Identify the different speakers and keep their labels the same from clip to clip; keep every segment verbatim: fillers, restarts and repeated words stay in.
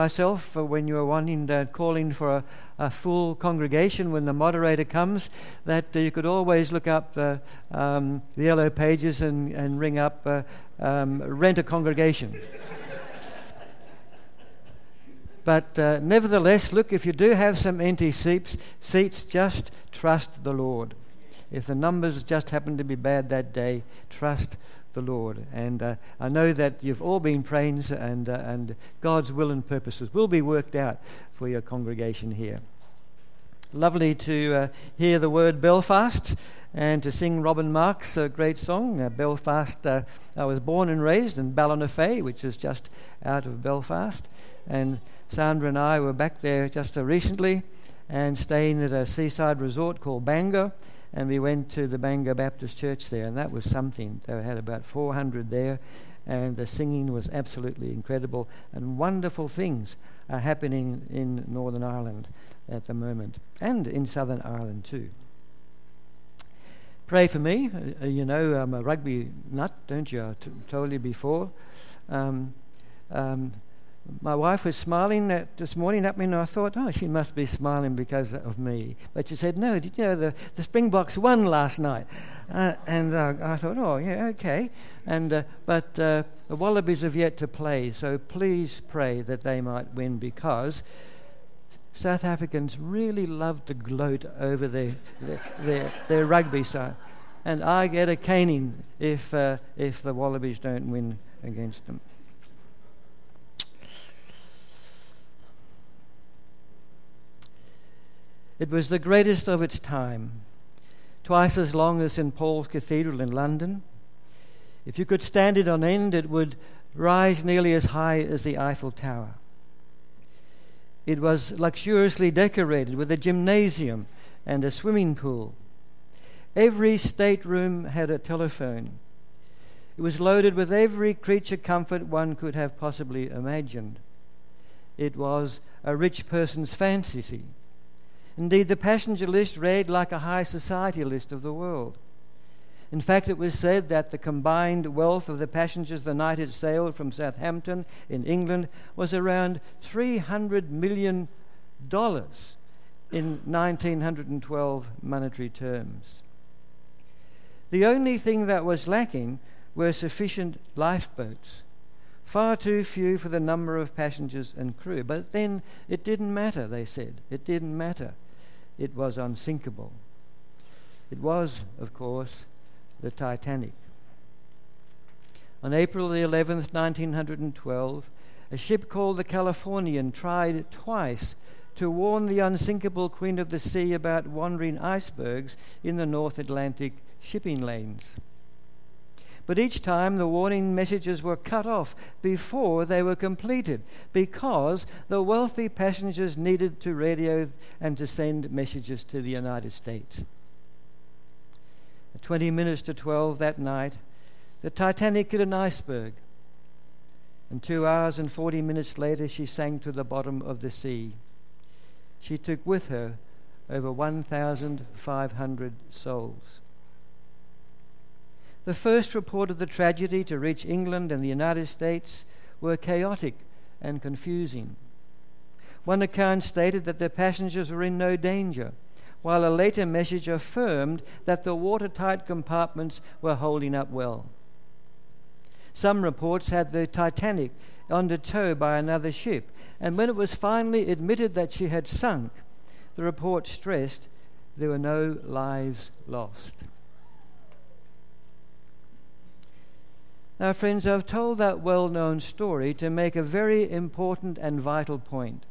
Speaker 1: myself uh, when you're wanting uh, calling for a, a full congregation when the moderator comes, that uh, you could always look up uh, um, the yellow pages and, and ring up uh, um, rent a congregation. But uh, nevertheless, look, if you do have some empty seats, seats, just trust the Lord. If the numbers just happen to be bad that day, trust the Lord. And uh, I know that you've all been praying, and uh, and God's will and purposes will be worked out for your congregation here. Lovely to uh, hear the word Belfast and to sing Robin Marks' a great song, uh, Belfast. Uh, I was born and raised in Ballinafae, which is just out of Belfast. And Sandra and I were back there just uh, recently and staying at a seaside resort called Bangor. And we went to the Bangor Baptist Church there, and that was something. They had about four hundred there, and the singing was absolutely incredible. And wonderful things are happening in Northern Ireland at the moment, and in Southern Ireland too. Pray for me. Uh, you know, I'm a rugby nut, don't you? I t- told you before. Um, um, My wife was smiling at, this morning at me, and I thought, oh, she must be smiling because of me. But she said, no, did you know the, the Springboks won last night? Uh, and uh, I thought, oh, yeah, okay. And uh, But uh, the Wallabies have yet to play, so please pray that they might win, because South Africans really love to gloat over their their, their, their rugby side. And I get a caning if uh, if the Wallabies don't win against them. It was the greatest of its time, twice as long as Saint Paul's Cathedral in London. If you could stand it on end, it would rise nearly as high as the Eiffel Tower. It was luxuriously decorated with a gymnasium and a swimming pool. Every stateroom had a telephone. It was loaded with every creature comfort one could have possibly imagined. It was a rich person's fantasy. Indeed, the passenger list read like a high society list of the world. In fact, it was said that the combined wealth of the passengers the night it sailed from Southampton in England was around three hundred million dollars in nineteen twelve monetary terms. The only thing that was lacking were sufficient lifeboats. Far too few for the number of passengers and crew. But then it didn't matter, they said. It didn't matter. It was unsinkable. It was, of course, the Titanic. On April the eleventh, nineteen twelve, a ship called the Californian tried twice to warn the unsinkable Queen of the Sea about wandering icebergs in the North Atlantic shipping lanes. But each time the warning messages were cut off before they were completed, because the wealthy passengers needed to radio and to send messages to the United States. At twenty minutes to twelve that night, the Titanic hit an iceberg, and two hours and forty minutes later she sank to the bottom of the sea. She took with her over one thousand five hundred souls. The first report of the tragedy to reach England and the United States were chaotic and confusing. One account stated that the passengers were in no danger, while a later message affirmed that the watertight compartments were holding up well. Some reports had the Titanic under tow by another ship, and when it was finally admitted that she had sunk, the report stressed there were no lives lost. Now, friends, I've told that well-known story to make a very important and vital point.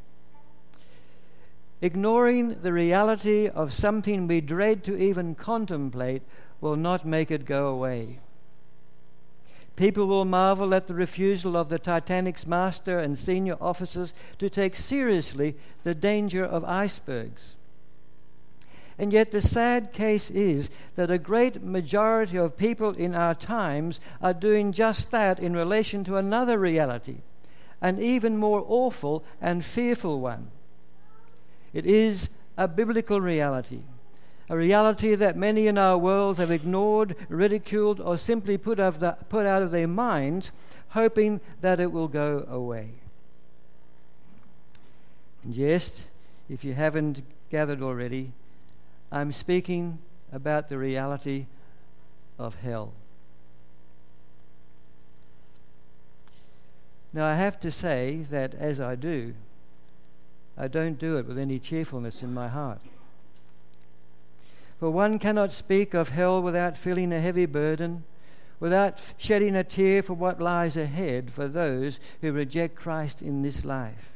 Speaker 1: Ignoring the reality of something we dread to even contemplate will not make it go away. People will marvel at the refusal of the Titanic's master and senior officers to take seriously the danger of icebergs. And yet the sad case is that a great majority of people in our times are doing just that in relation to another reality, an even more awful and fearful one. It is a biblical reality, a reality that many in our world have ignored, ridiculed, or simply put, of the, put out of their minds, hoping that it will go away. Yes, if you haven't gathered already, I'm speaking about the reality of hell. Now, I have to say that as I do, I don't do it with any cheerfulness in my heart. For one cannot speak of hell without feeling a heavy burden, without shedding a tear for what lies ahead for those who reject Christ in this life.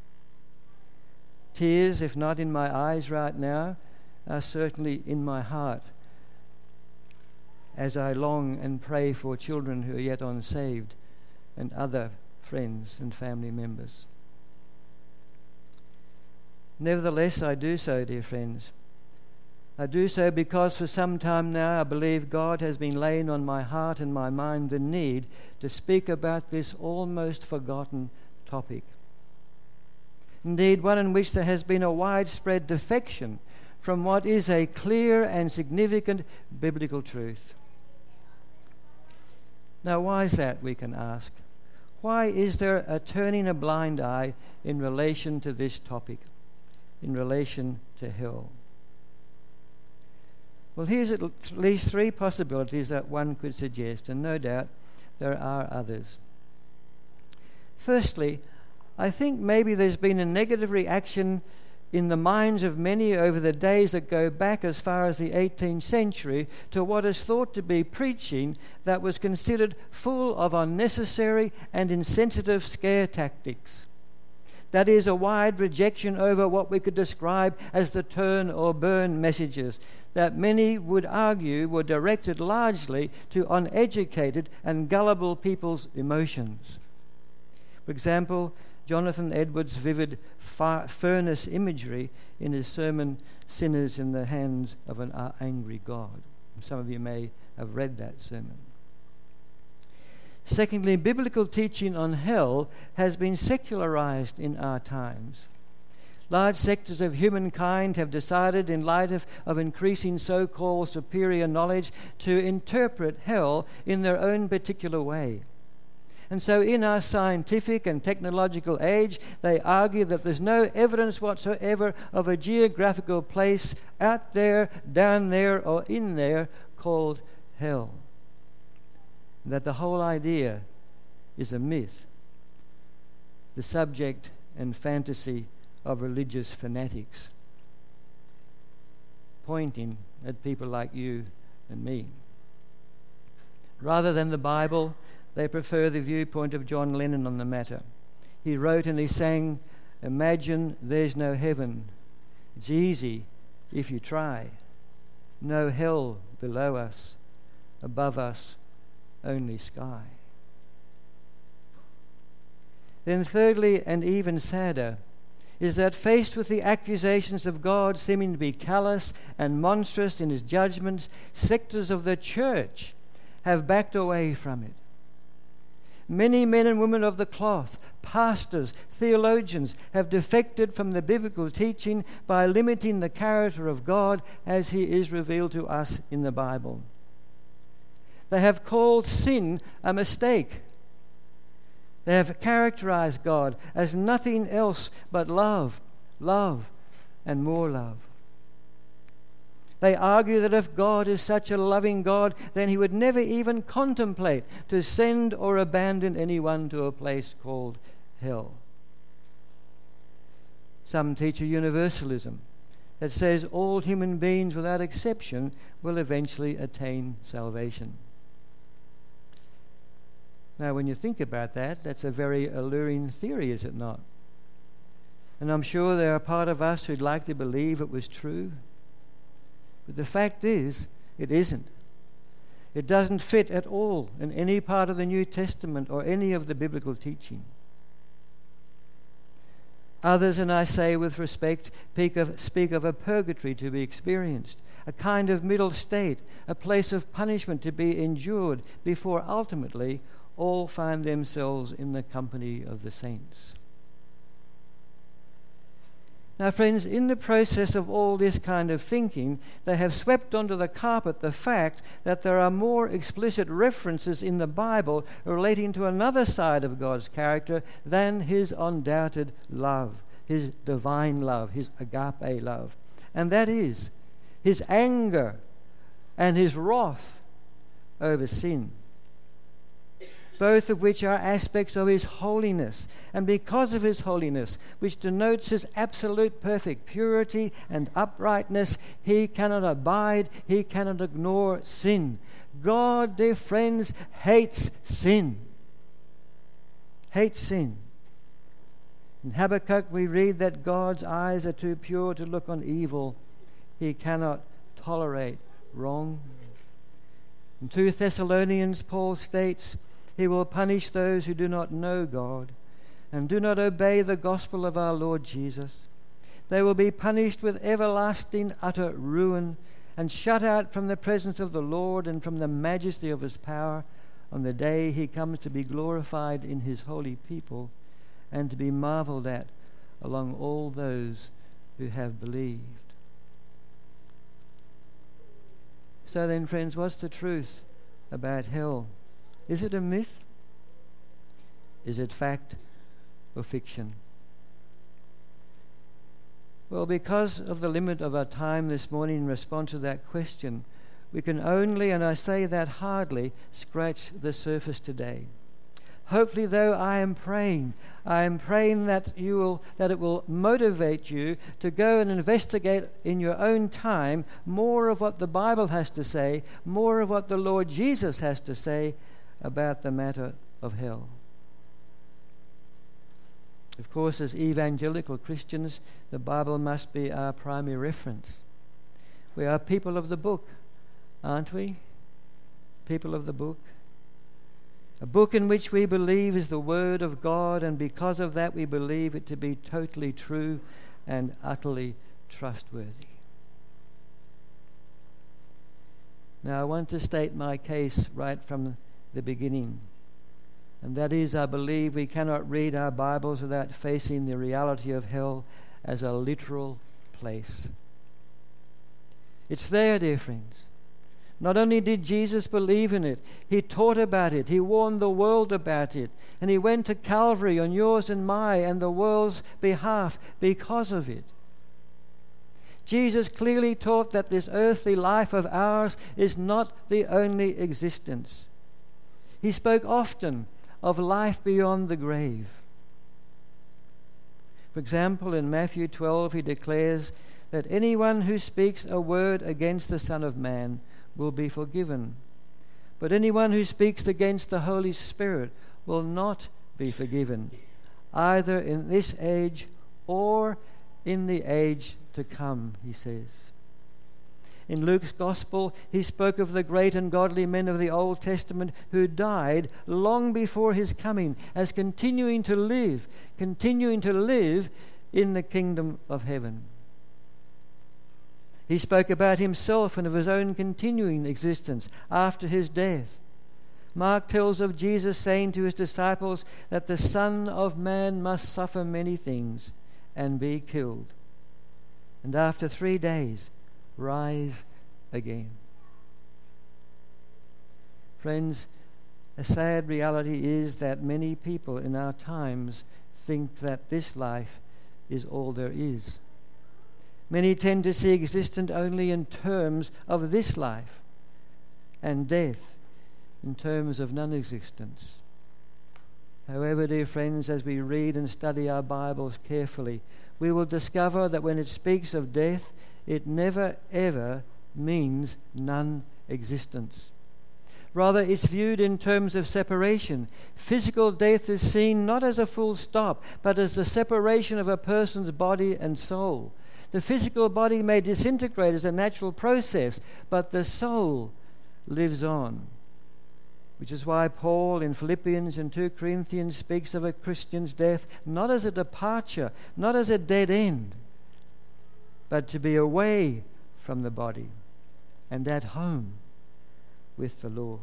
Speaker 1: Tears, if not in my eyes right now, are certainly in my heart as I long and pray for children who are yet unsaved and other friends and family members. Nevertheless, I do so, dear friends. I do so because for some time now I believe God has been laying on my heart and my mind the need to speak about this almost forgotten topic. Indeed, one in which there has been a widespread defection from what is a clear and significant biblical truth. Now, why is that, we can ask? Why is there a turning a blind eye in relation to this topic, in relation to hell? Well, here's at least three possibilities that one could suggest, and no doubt there are others. Firstly, I think maybe there's been a negative reaction in the minds of many over the days that go back as far as the eighteenth century to what is thought to be preaching that was considered full of unnecessary and insensitive scare tactics. That is, a wide rejection over what we could describe as the turn or burn messages that many would argue were directed largely to uneducated and gullible people's emotions. For example, Jonathan Edwards' vivid far- furnace imagery in his sermon, Sinners in the Hands of an Angry God. Some of you may have read that sermon. Secondly, biblical teaching on hell has been secularized in our times. Large sectors of humankind have decided, in light of, of increasing so-called superior knowledge, to interpret hell in their own particular way. And so in our scientific and technological age, they argue that there's no evidence whatsoever of a geographical place out there, down there, or in there called hell. That the whole idea is a myth, the subject and fantasy of religious fanatics, pointing at people like you and me. Rather than the Bible, they prefer the viewpoint of John Lennon on the matter. He wrote and he sang, "Imagine there's no heaven. It's easy if you try. No hell below us, above us, only sky." Then thirdly, and even sadder, is that faced with the accusations of God seeming to be callous and monstrous in his judgments, sectors of the church have backed away from it. Many men and women of the cloth, pastors, theologians, have defected from the biblical teaching by limiting the character of God as he is revealed to us in the Bible. They have called sin a mistake. They have characterized God as nothing else but love, love, and more love. They argue that if God is such a loving God, then he would never even contemplate to send or abandon anyone to a place called hell. Some teach a universalism that says all human beings without exception will eventually attain salvation. Now, when you think about that, that's a very alluring theory, is it not? And I'm sure there are part of us who'd like to believe it was true. But the fact is, it isn't. It doesn't fit at all in any part of the New Testament or any of the biblical teaching. Others, and I say with respect, speak of, speak of a purgatory to be experienced, a kind of middle state, a place of punishment to be endured before ultimately all find themselves in the company of the saints. Now, friends, in the process of all this kind of thinking, they have swept onto the carpet the fact that there are more explicit references in the Bible relating to another side of God's character than his undoubted love, his divine love, his agape love. And that is his anger and his wrath over sin, both of which are aspects of his holiness. And because of his holiness, which denotes his absolute perfect purity and uprightness, he cannot abide, he cannot ignore sin. God, dear friends, hates sin. Hates sin. In Habakkuk we read that God's eyes are too pure to look on evil. He cannot tolerate wrong. In two Thessalonians, Paul states, he will punish those who do not know God and do not obey the gospel of our Lord Jesus. They will be punished with everlasting utter ruin and shut out from the presence of the Lord and from the majesty of his power on the day he comes to be glorified in his holy people and to be marveled at among all those who have believed. So then, friends, what's the truth about hell? Is it a myth? Is it fact or fiction? Well, because of the limit of our time this morning in response to that question, we can only, and I say that hardly, scratch the surface today. Hopefully, though, I am praying. I am praying that you will, that it will motivate you to go and investigate in your own time more of what the Bible has to say, more of what the Lord Jesus has to say about the matter of hell. Of course, as evangelical Christians, the Bible must be our primary reference. We are people of the book, aren't we? People of the book. A book in which we believe is the Word of God, and because of that we believe it to be totally true and utterly trustworthy. Now, I want to state my case right from the beginning, and that is, I believe we cannot read our Bibles without facing the reality of hell as a literal place. It's there, dear friends. Not only did Jesus believe in it, he taught about it, he warned the world about it, and he went to Calvary on yours and my and the world's behalf because of it. Jesus clearly taught that this earthly life of ours is not the only existence. He spoke often of life beyond the grave. For example, in Matthew twelve, he declares that anyone who speaks a word against the Son of Man will be forgiven, but anyone who speaks against the Holy Spirit will not be forgiven, either in this age or in the age to come, he says. In Luke's Gospel, he spoke of the great and godly men of the Old Testament who died long before his coming as continuing to live, continuing to live in the kingdom of heaven. He spoke about himself and of his own continuing existence after his death. Mark tells of Jesus saying to his disciples that the Son of Man must suffer many things and be killed, and after three days rise again. Friends, a sad reality is that many people in our times think that this life is all there is. Many tend to see existence only in terms of this life, and death in terms of non-existence. However, dear friends, as we read and study our Bibles carefully, we will discover that when it speaks of death, it never ever means non-existence. Rather, it's viewed in terms of separation. Physical death is seen not as a full stop, but as the separation of a person's body and soul. The physical body may disintegrate as a natural process, but the soul lives on. Which is why Paul in Philippians and Second Corinthians speaks of a Christian's death not as a departure, not as a dead end, but to be away from the body and at home with the Lord.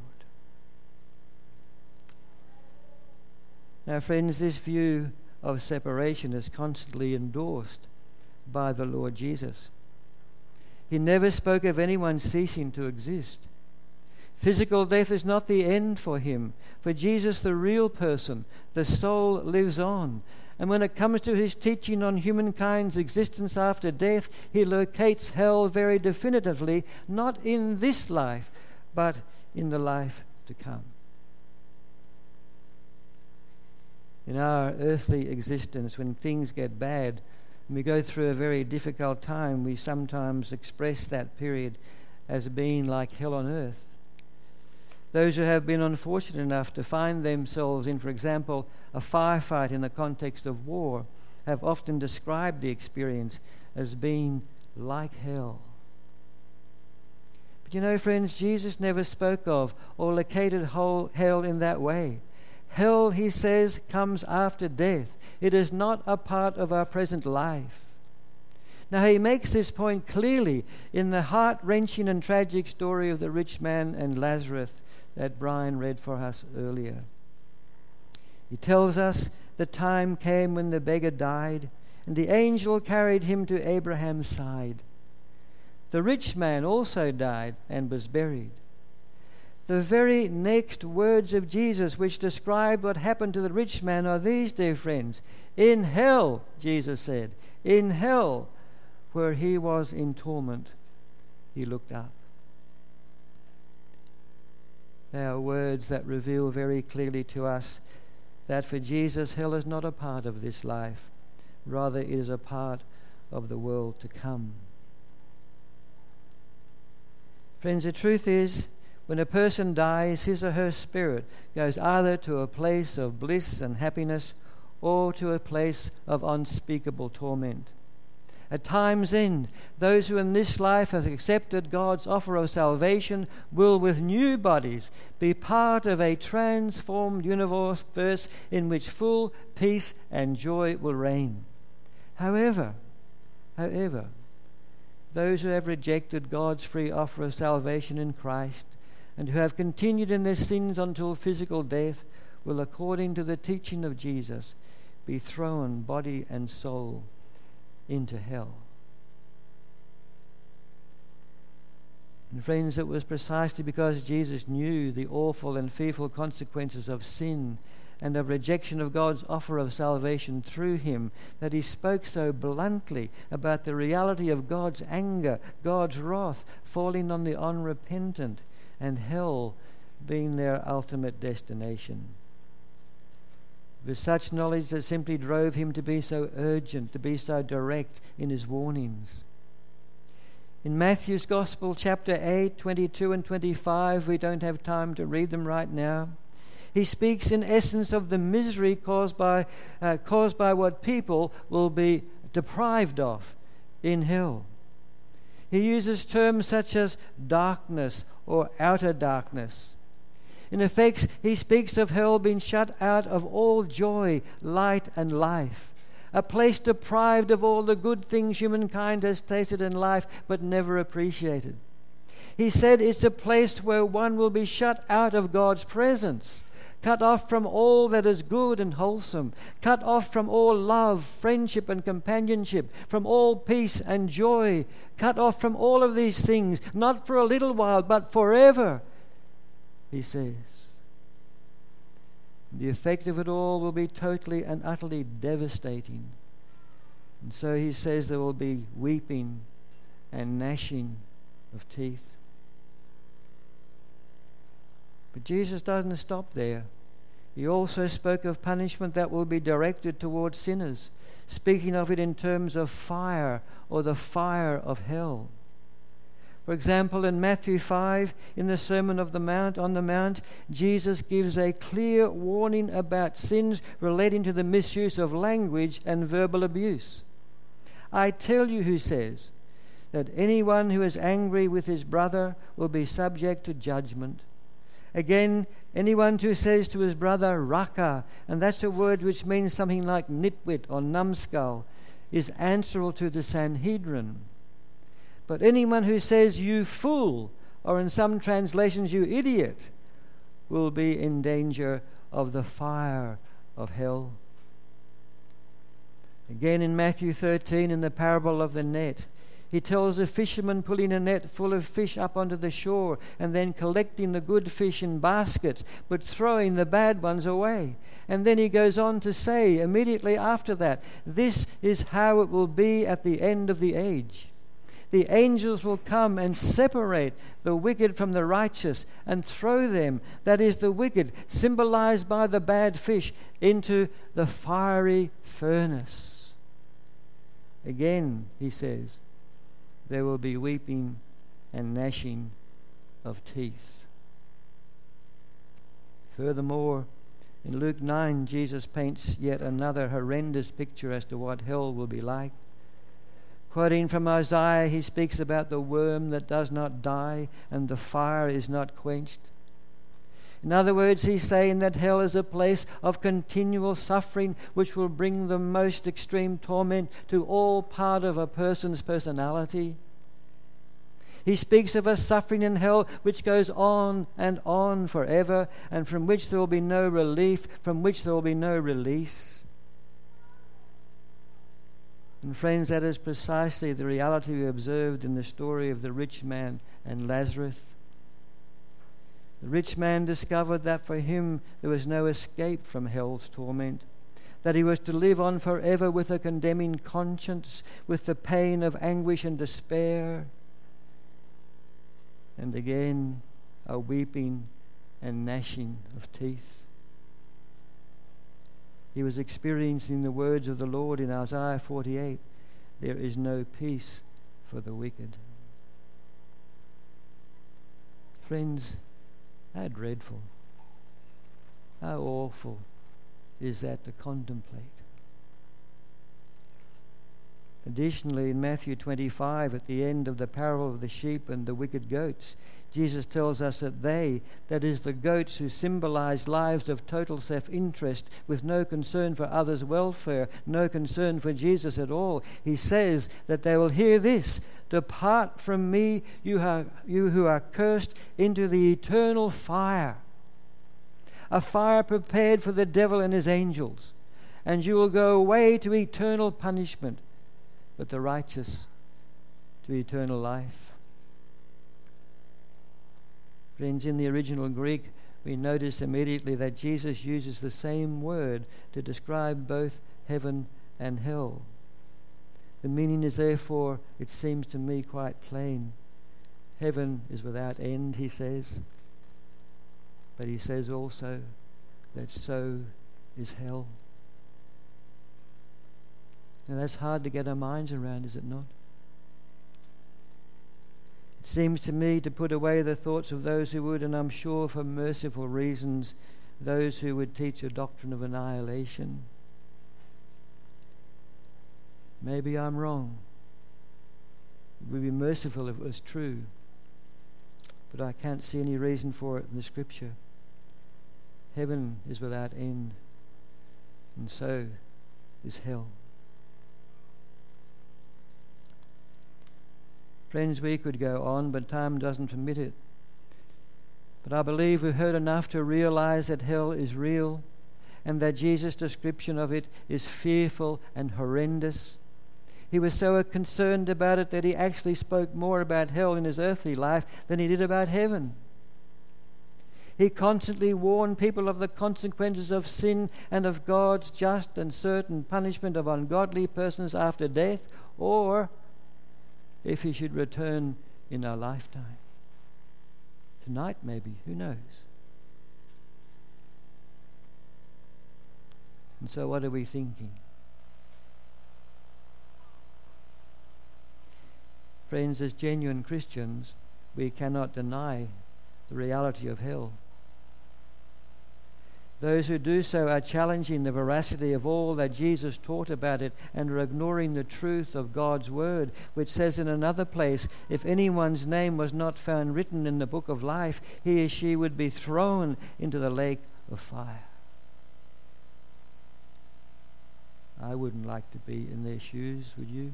Speaker 1: Now, friends, this view of separation is constantly endorsed by the Lord Jesus. He never spoke of anyone ceasing to exist. Physical death is not the end for him. For Jesus, the real person, the soul lives on. And when it comes to his teaching on humankind's existence after death, he locates hell very definitively, not in this life, but in the life to come. In our earthly existence, when things get bad and we go through a very difficult time, we sometimes express that period as being like hell on earth. Those who have been unfortunate enough to find themselves in, for example, a firefight in the context of war, have often described the experience as being like hell. But you know, friends, Jesus never spoke of or located whole hell in that way. Hell, he says, comes after death. It is not a part of our present life. Now, he makes this point clearly in the heart-wrenching and tragic story of the rich man and Lazarus that Brian read for us earlier. He tells us the time came when the beggar died, and the angel carried him to Abraham's side. The rich man also died and was buried. The very next words of Jesus which describe what happened to the rich man are these, dear friends. In hell, Jesus said, in hell, where he was in torment, he looked up. They are words that reveal very clearly to us that for Jesus, hell is not a part of this life. Rather, it is a part of the world to come. Friends, the truth is, when a person dies, his or her spirit goes either to a place of bliss and happiness or to a place of unspeakable torment. At time's end, those who in this life have accepted God's offer of salvation will, with new bodies, be part of a transformed universe in which full peace and joy will reign. However, however, those who have rejected God's free offer of salvation in Christ and who have continued in their sins until physical death will, according to the teaching of Jesus, be thrown body and soul into hell. And friends, it was precisely because Jesus knew the awful and fearful consequences of sin and of rejection of God's offer of salvation through him that he spoke so bluntly about the reality of God's anger, God's wrath falling on the unrepentant, and hell being their ultimate destination. It was such knowledge that simply drove him to be so urgent, to be so direct in his warnings. In Matthew's Gospel, chapter eight, twenty-two and twenty-five, we don't have time to read them right now. He speaks in essence of the misery caused by, uh, caused by what people will be deprived of in hell. He uses terms such as darkness or outer darkness. In effect, he speaks of hell being shut out of all joy, light, and life. A place deprived of all the good things humankind has tasted in life but never appreciated. He said it's a place where one will be shut out of God's presence, cut off from all that is good and wholesome, cut off from all love, friendship, and companionship, from all peace and joy, cut off from all of these things, not for a little while, but forever, he says. The effect of it all will be totally and utterly devastating. And so he says there will be weeping and gnashing of teeth. But Jesus doesn't stop there. He also spoke of punishment that will be directed towards sinners, speaking of it in terms of fire or the fire of hell. For example, in Matthew five, in the Sermon of the Mount, on the Mount, Jesus gives a clear warning about sins relating to the misuse of language and verbal abuse. I tell you, he says, that anyone who is angry with his brother will be subject to judgment. Again, anyone who says to his brother, raka, and that's a word which means something like nitwit or numbskull, is answerable to the Sanhedrin. But anyone who says, you fool, or in some translations, you idiot, will be in danger of the fire of hell. Again in Matthew thirteen, in the parable of the net, He tells a fisherman pulling a net full of fish up onto the shore and then collecting the good fish in baskets, but throwing the bad ones away. And then he goes on to say immediately after that, this is how it will be at the end of the age. The angels will come and separate the wicked from the righteous and throw them, that is the wicked, symbolized by the bad fish, into the fiery furnace. Again, he says, there will be weeping and gnashing of teeth. Furthermore, in Luke nine, Jesus paints yet another horrendous picture as to what hell will be like. Quoting from Isaiah, he speaks about the worm that does not die and the fire is not quenched. In other words, he's saying that hell is a place of continual suffering which will bring the most extreme torment to all part of a person's personality. He speaks of a suffering in hell which goes on and on forever, and from which there will be no relief, from which there will be no release. And friends, that is precisely the reality we observed in the story of the rich man and Lazarus. The rich man discovered that for him there was no escape from hell's torment, that he was to live on forever with a condemning conscience, with the pain of anguish and despair, and again a weeping and gnashing of teeth. He was experiencing the words of the Lord in Isaiah forty-eight, there is no peace for the wicked. Friends, how dreadful, how awful is that to contemplate. Additionally, in Matthew twenty-five, at the end of the parable of the sheep and the wicked goats, Jesus tells us that they, that is the goats who symbolize lives of total self-interest with no concern for others' welfare, no concern for Jesus at all, he says that they will hear this, depart from me, you, are, you who are cursed, into the eternal fire, a fire prepared for the devil and his angels, and you will go away to eternal punishment, but the righteous to eternal life. Friends, in the original Greek, we notice immediately that Jesus uses the same word to describe both heaven and hell. The meaning is therefore, it seems to me, quite plain. Heaven is without end, he says, but he says also that so is hell. Now that's hard to get our minds around, is it not? It seems to me to put away the thoughts of those who would, and I'm sure for merciful reasons, those who would teach a doctrine of annihilation. Maybe I'm wrong. It would be merciful if it was true, but I can't see any reason for it in the Scripture. Heaven is without end, and so is hell. Friends, we could go on, but time doesn't permit it. But I believe we've heard enough to realize that hell is real and that Jesus' description of it is fearful and horrendous. He was so concerned about it that he actually spoke more about hell in his earthly life than he did about heaven. He constantly warned people of the consequences of sin and of God's just and certain punishment of ungodly persons after death, or if he should return in our lifetime. Tonight maybe, who knows? And so what are we thinking? Friends, as genuine Christians, we cannot deny the reality of hell. Those who do so are challenging the veracity of all that Jesus taught about it and are ignoring the truth of God's word, which says in another place, if anyone's name was not found written in the book of life, he or she would be thrown into the lake of fire. I wouldn't like to be in their shoes, would you?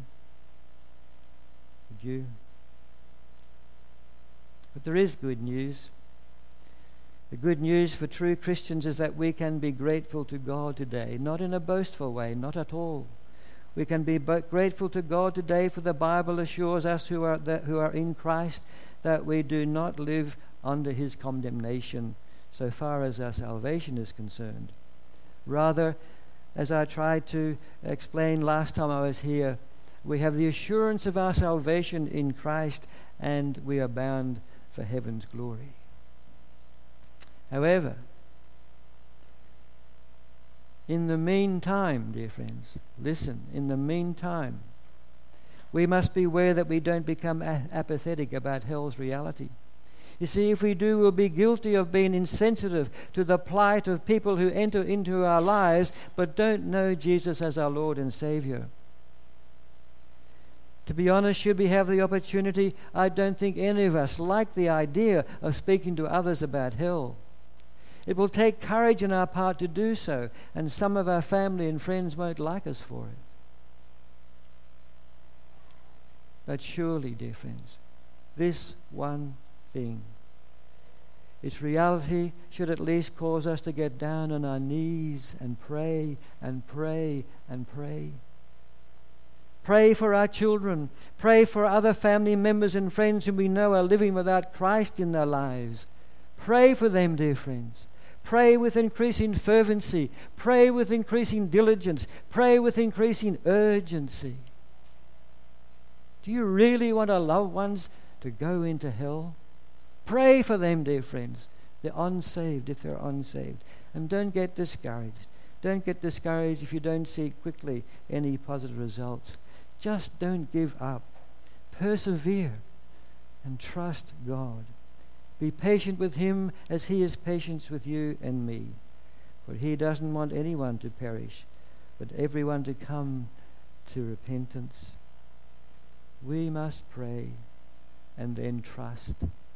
Speaker 1: Would you? But there is good news. The good news for true Christians is that we can be grateful to God today, not in a boastful way, not at all. We can be but grateful to God today, for the Bible assures us who are that, who are in Christ, that we do not live under his condemnation so far as our salvation is concerned. Rather, as I tried to explain last time I was here, we have the assurance of our salvation in Christ, and we are bound for heaven's glory. However, in the meantime, dear friends, listen, in the meantime, we must beware that we don't become a- apathetic about hell's reality. You see, if we do, we'll be guilty of being insensitive to the plight of people who enter into our lives but don't know Jesus as our Lord and Savior. To be honest, should we have the opportunity, I don't think any of us like the idea of speaking to others about hell. It will take courage on our part to do so, and some of our family and friends won't like us for it. But surely, dear friends, this one thing, its reality should at least cause us to get down on our knees and pray and pray and pray. Pray for our children. Pray for other family members and friends whom we know are living without Christ in their lives. Pray for them, dear friends. Pray with increasing fervency. Pray with increasing diligence. Pray with increasing urgency. Do you really want our loved ones to go into hell? Pray for them, dear friends. They're unsaved if they're unsaved. And don't get discouraged. Don't get discouraged if you don't see quickly any positive results. Just don't give up. Persevere and trust God. Be patient with him as he is patient with you and me. For he doesn't want anyone to perish, but everyone to come to repentance. We must pray and then trust.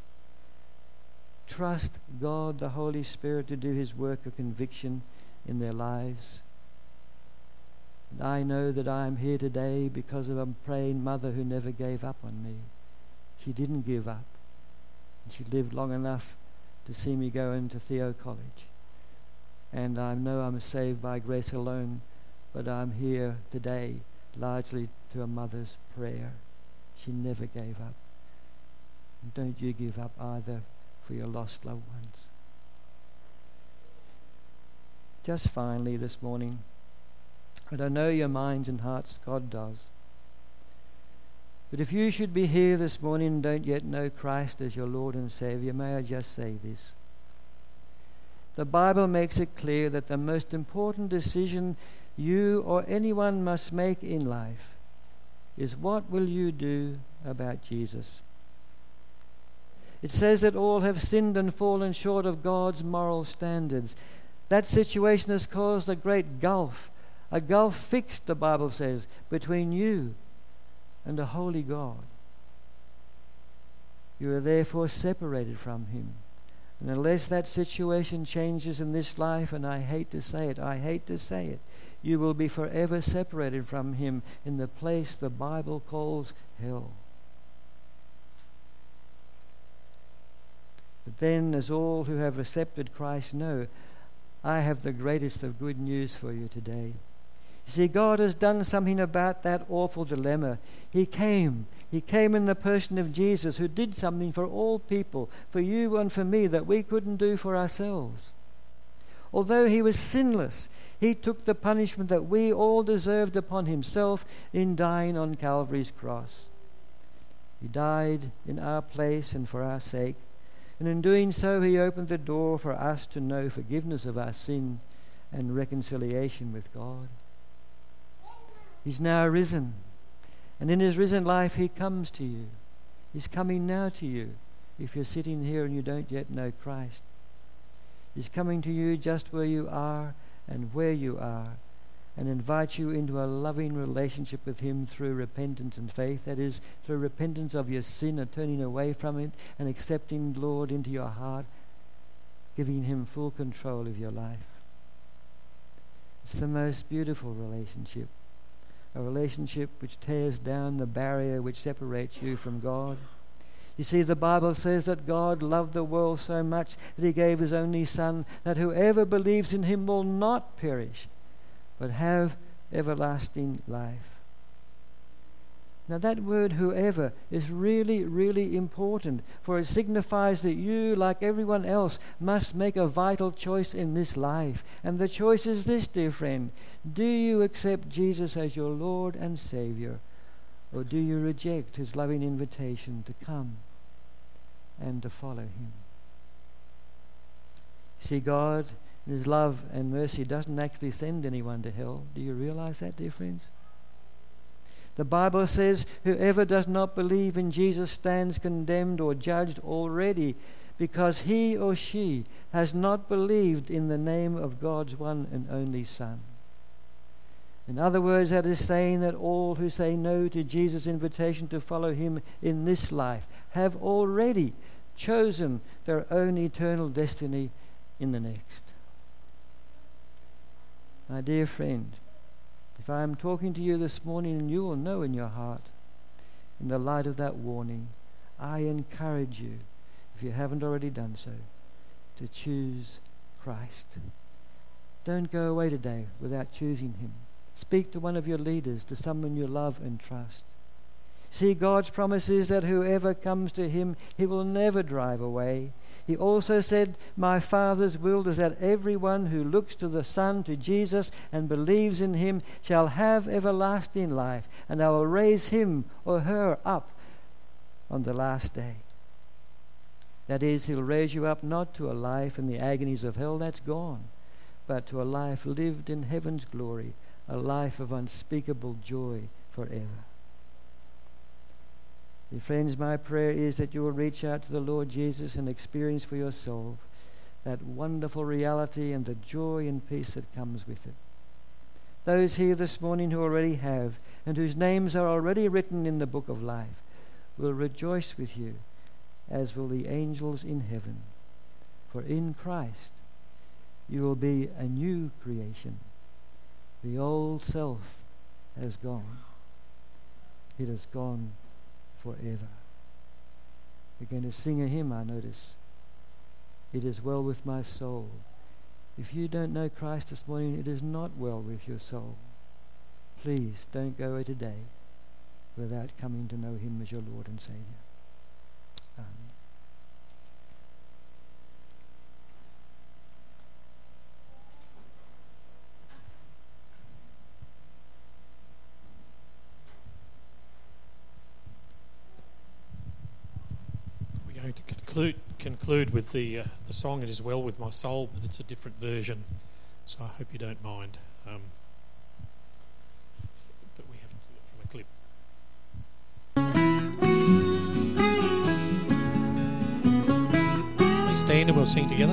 Speaker 1: Trust God, the Holy Spirit, to do his work of conviction in their lives. And I know that I am here today because of a praying mother who never gave up on me. She didn't give up. And she lived long enough to see me go into Theo College. And I know I'm saved by grace alone, but I'm here today largely to a mother's prayer. She never gave up. And don't you give up either for your lost loved ones. Just finally this morning, and I know your minds and hearts, God does. But if you should be here this morning and don't yet know Christ as your Lord and Savior, may I just say this. The Bible makes it clear that the most important decision you or anyone must make in life is, what will you do about Jesus? It says that all have sinned and fallen short of God's moral standards. That situation has caused a great gulf. A gulf fixed, the Bible says, between you and a holy God. You are therefore separated from him. And unless that situation changes in this life, and I hate to say it, I hate to say it, you will be forever separated from him in the place the Bible calls hell. But then, as all who have accepted Christ know, I have the greatest of good news for you today. You see, God has done something about that awful dilemma. He came. He came in the person of Jesus, who did something for all people, for you and for me, that we couldn't do for ourselves. Although he was sinless, he took the punishment that we all deserved upon himself in dying on Calvary's cross. He died in our place and for our sake. And in doing so, he opened the door for us to know forgiveness of our sin and reconciliation with God. He's now risen. And in his risen life, he comes to you. He's coming now to you if you're sitting here and you don't yet know Christ. He's coming to you just where you are and where you are, and invites you into a loving relationship with him through repentance and faith. That is, through repentance of your sin and turning away from it and accepting the Lord into your heart, giving him full control of your life. It's the most beautiful relationship. A relationship which tears down the barrier which separates you from God. You see, the Bible says that God loved the world so much that he gave his only Son, that whoever believes in him will not perish, but have everlasting life. Now that word whoever is really, really important, for it signifies that you, like everyone else, must make a vital choice in this life. And the choice is this, dear friend. Do you accept Jesus as your Lord and Savior, or do you reject his loving invitation to come and to follow him? See, God, in his love and mercy, doesn't actually send anyone to hell. Do you realize that, dear friends? The Bible says, whoever does not believe in Jesus stands condemned or judged already, because he or she has not believed in the name of God's one and only Son. In other words, that is saying that all who say no to Jesus' invitation to follow him in this life have already chosen their own eternal destiny in the next. My dear friend, if I am talking to you this morning and you will know in your heart, in the light of that warning, I encourage you, if you haven't already done so, to choose Christ. Don't go away today without choosing him. Speak to one of your leaders, to someone you love and trust. See, God's promise is that whoever comes to him, he will never drive away. He also said, my Father's will is that everyone who looks to the Son, to Jesus, and believes in him shall have everlasting life, and I will raise him or her up on the last day. That is, he'll raise you up not to a life in the agonies of hell, that's gone, but to a life lived in heaven's glory, a life of unspeakable joy forever. Dear friends, my prayer is that you will reach out to the Lord Jesus and experience for your soul that wonderful reality and the joy and peace that comes with it. Those here this morning who already have and whose names are already written in the book of life will rejoice with you, as will the angels in heaven. For in Christ you will be a new creation. The old self has gone. It has gone forever. We're going to sing a hymn, I notice. It is well with my soul. If you don't know Christ this morning, it is not well with your soul. Please don't go away today without coming to know him as your Lord and Savior. Amen.
Speaker 2: To conclude, conclude with the uh, the song "It Is Well With My Soul," but it's a different version, so I hope you don't mind. Um, but we have to do it from a clip. Please stand and we'll sing together.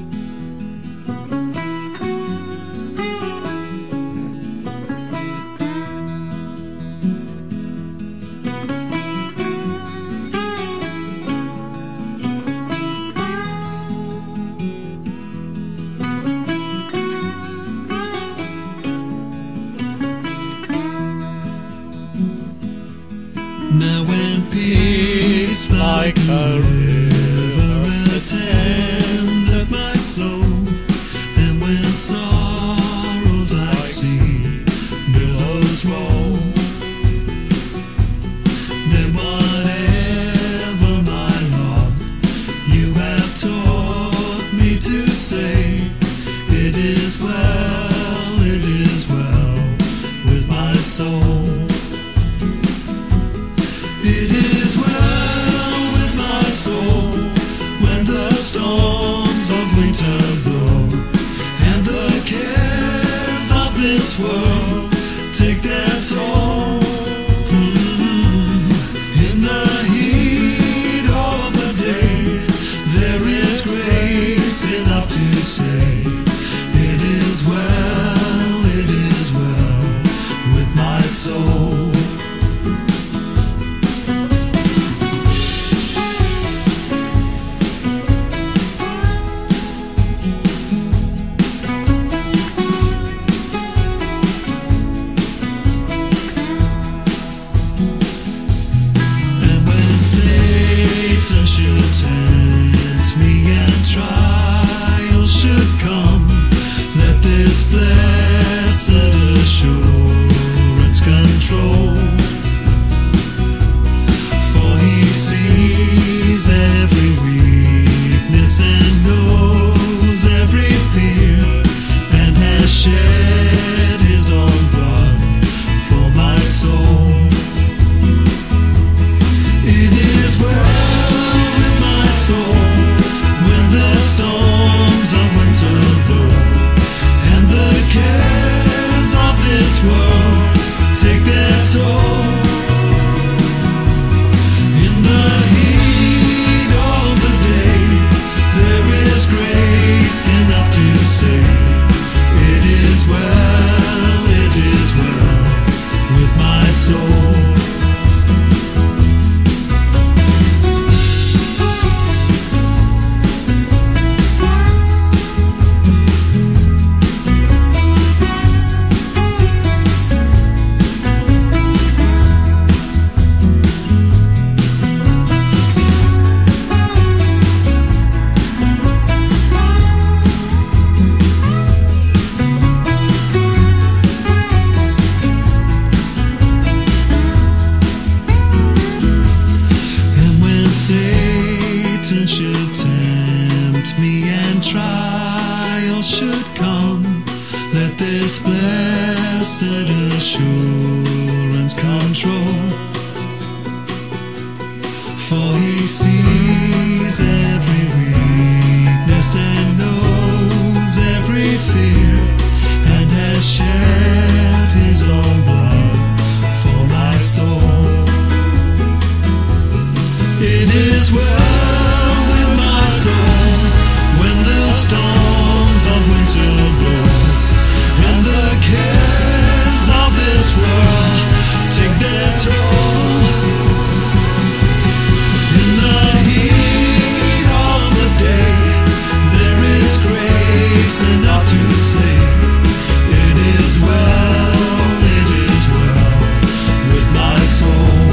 Speaker 3: Now when peace like a river attendeth my soul, and when sorrows like sea billows roll, then whatever my lot, you have taught me to say, it is well, it is well with my soul. It is well with my soul when the storms of winter blow and the cares of this world take their toll. Mm-hmm. In the heat of the day, there is grace enough to say, it is well, it is well with my soul. Satan should tempt me and trials should come, let this blessed blessed assurance control. For he sees every weakness and knows every fear, and has shed his own blood for my soul. It is well with my soul when the storms of winter blow, and the cares of this world take their toll. In the heat of the day, there is grace enough to say, it is well, it is well with my soul. Satan should tempt me and trials should come, let this blessed assurance control. For he sees every weakness and knows every fear, and has shed his own blood for my soul. It is well with my soul when the storms of winter blow, and the cares of this world take their toll. In the heat of the day, there is grace enough to say, it is well, it is well with my soul.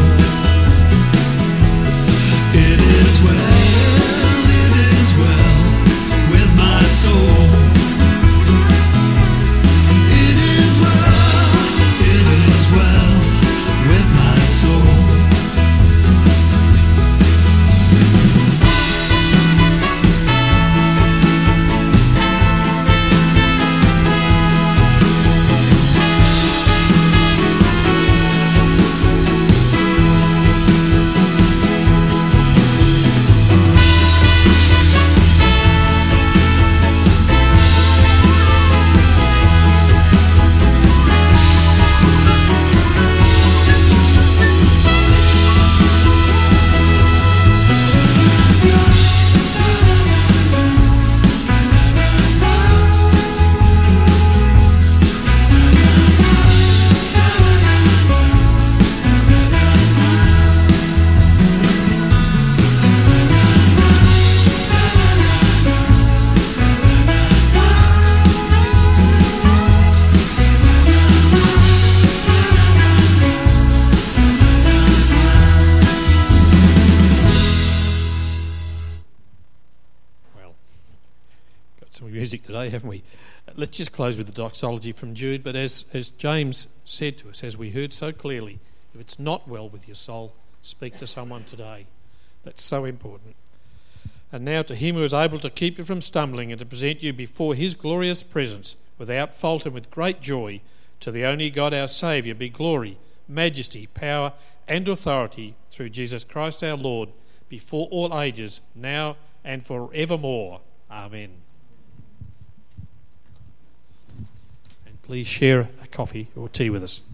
Speaker 3: It is well, it is well with my soul. It is well, it is well with my soul.
Speaker 2: Music today, haven't we? Let's just close with the doxology from Jude. But as, as James said to us, as we heard so clearly, if it's not well with your soul, speak to someone today. That's so important. And now to him who is able to keep you from stumbling and to present you before his glorious presence without fault and with great joy, to the only God our Saviour be glory, majesty, power and authority through Jesus Christ our Lord, before all ages, now and forevermore. Amen. Please share a coffee or tea with us.